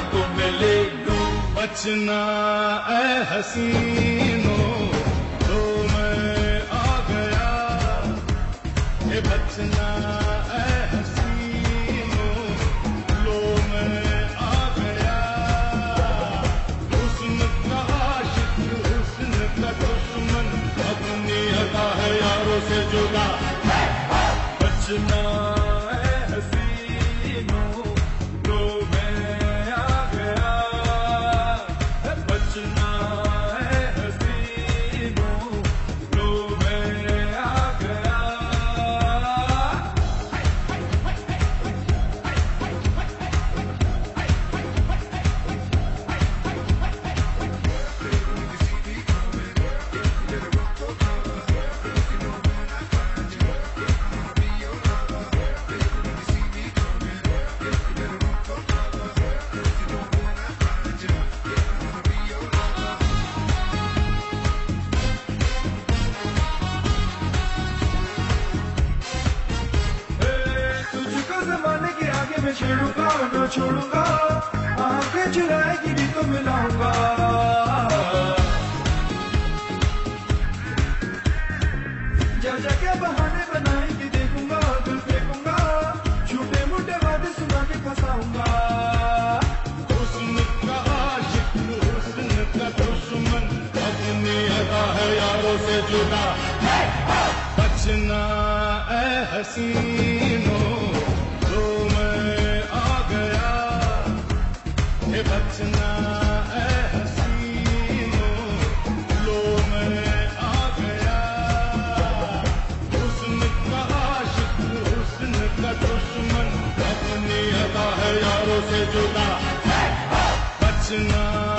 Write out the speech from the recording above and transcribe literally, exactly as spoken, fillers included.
को मैं ले लूं। बचना ऐ हसीनों तो मैं आ गया, ये बचना ऐ हसीनों लो मैं आ गया। हुस्न का आशिक हुस्न का दुश्मन अपनी अदा है यारों से जुदा। बचना ऐ हसीनों लो मैं आ गया, बचना ऐ हसीनों लो मैं आ गया। ज़माने के आगे मैं छेड़ूंगा न छोड़ूंगा, आंखें चुराएगी भी तो मिलाऊंगा। जा जा के बहाने बनाएगी देखूंगा, दिल फेंकूंगा, झूठे मूठे वादे सुना के फंसाऊंगा। हुस्न का आशिक हुस्न का दुश्मन अपनी अदा है यारों से जुदा। बचना ऐ हसीनों तो मैं आ गया, ये बचना ऐ हसीनों लो मैं आ गया। हुस्न का आशिक हुस्न का दुश्मन अपनी अदा है यारों से जुदा। बचना